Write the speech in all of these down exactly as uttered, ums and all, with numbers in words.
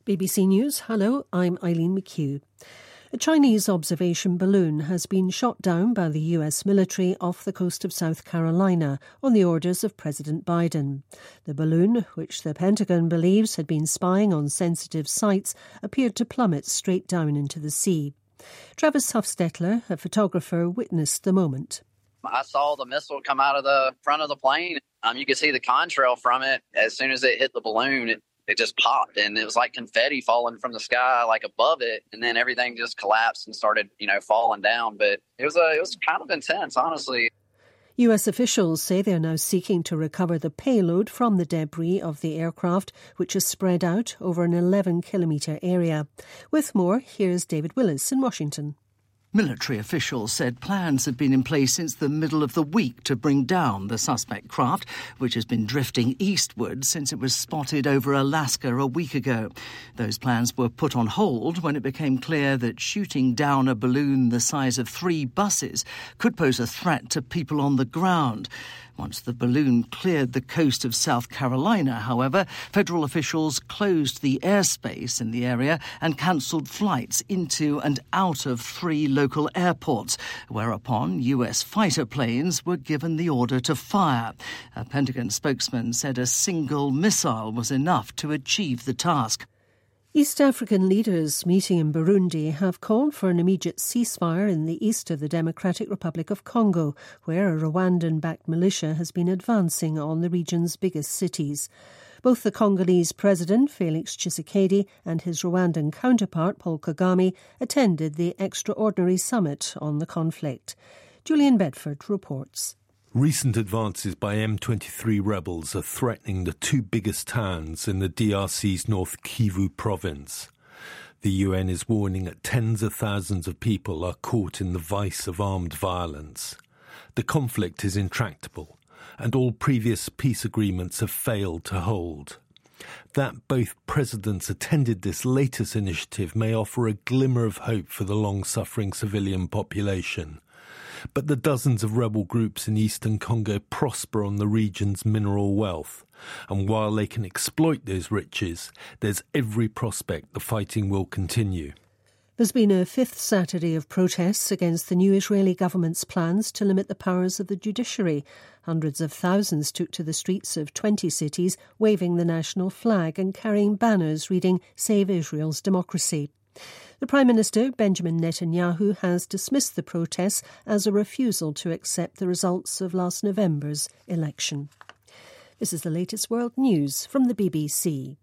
B B C News, hello, I'm Eileen McHugh. A Chinese observation balloon has been shot down by the U S military off the coast of South Carolina on the orders of President Biden. The balloon, which the Pentagon believes had been spying on sensitive sites, appeared to plummet straight down into the sea. Travis Huffstetler, a photographer, witnessed the moment. I saw the missile come out of the front of the plane. Um, you could see the contrail from it. As soon as it hit the balloon, it, it just popped, and it was like confetti falling from the sky, like above it. And then everything just collapsed and started, you know, falling down. But it was a, it was kind of intense, honestly. U S officials say they are now seeking to recover the payload from the debris of the aircraft, which is spread out over an eleven kilometre area. With more, here's David Willis in Washington. Military officials said plans had been in place since the middle of the week to bring down the suspect craft, which has been drifting eastward since it was spotted over Alaska a week ago. Those plans were put on hold when it became clear that shooting down a balloon the size of three buses could pose a threat to people on the ground. Once the balloon cleared the coast of South Carolina, however, federal officials closed the airspace in the area and cancelled flights into and out of three local airports, whereupon U S fighter planes were given the order to fire. A Pentagon spokesman said a single missile was enough to achieve the task. East African leaders meeting in Burundi have called for an immediate ceasefire in the east of the Democratic Republic of Congo, where a Rwandan-backed militia has been advancing on the region's biggest cities. Both the Congolese president, Felix Tshisekedi, and his Rwandan counterpart, Paul Kagame, attended the extraordinary summit on the conflict. Julian Bedford reports. Recent advances by M twenty-three rebels are threatening the two biggest towns in the D R C's North Kivu province. The U N is warning that tens of thousands of people are caught in the vice of armed violence. The conflict is intractable, and all previous peace agreements have failed to hold. That both presidents attended this latest initiative may offer a glimmer of hope for the long-suffering civilian population. But the dozens of rebel groups in eastern Congo prosper on the region's mineral wealth. And while they can exploit those riches, there's every prospect the fighting will continue. There's been a fifth Saturday of protests against the new Israeli government's plans to limit the powers of the judiciary. Hundreds of thousands took to the streets of twenty cities, waving the national flag and carrying banners reading "Save Israel's Democracy." The Prime Minister, Benjamin Netanyahu, has dismissed the protests as a refusal to accept the results of last November's election. This is the latest world news from the B B C.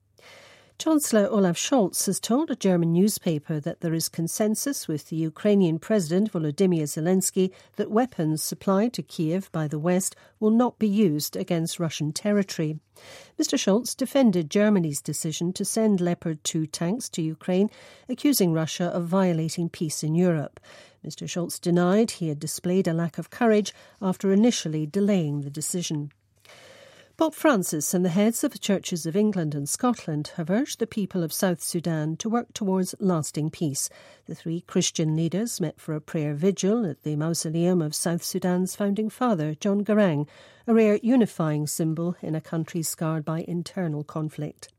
Chancellor Olaf Scholz has told a German newspaper that there is consensus with the Ukrainian President Volodymyr Zelensky that weapons supplied to Kiev by the West will not be used against Russian territory. Mister Scholz defended Germany's decision to send Leopard two tanks to Ukraine, accusing Russia of violating peace in Europe. Mister Scholz denied he had displayed a lack of courage after initially delaying the decision. Pope Francis and the heads of the churches of England and Scotland have urged the people of South Sudan to work towards lasting peace. The three Christian leaders met for a prayer vigil at the mausoleum of South Sudan's founding father, John Garang, a rare unifying symbol in a country scarred by internal conflict.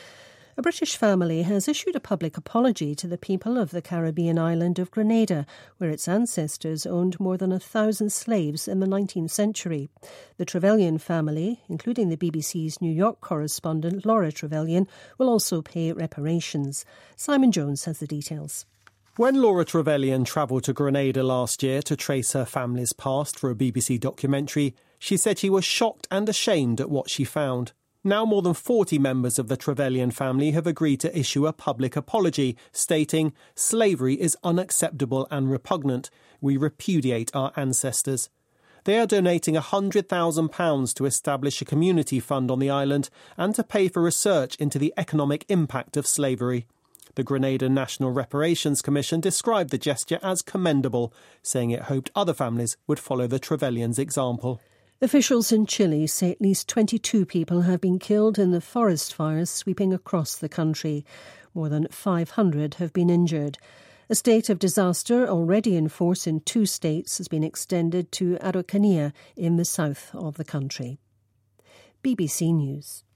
A British family has issued a public apology to the people of the Caribbean island of Grenada, where its ancestors owned more than a thousand slaves in the nineteenth century. The Trevelyan family, including the B B C's New York correspondent Laura Trevelyan, will also pay reparations. Simon Jones has the details. When Laura Trevelyan travelled to Grenada last year to trace her family's past for a B B C documentary, she said she was shocked and ashamed at what she found. Now more than forty members of the Trevelyan family have agreed to issue a public apology, stating, "Slavery is unacceptable and repugnant. We repudiate our ancestors." They are donating one hundred thousand pounds to establish a community fund on the island and to pay for research into the economic impact of slavery. The Grenada National Reparations Commission described the gesture as commendable, saying it hoped other families would follow the Trevelyans' example. Officials in Chile say at least twenty-two people have been killed in the forest fires sweeping across the country. More than five hundred have been injured. A state of disaster already in force in two states has been extended to Araucanía in the south of the country. B B C News.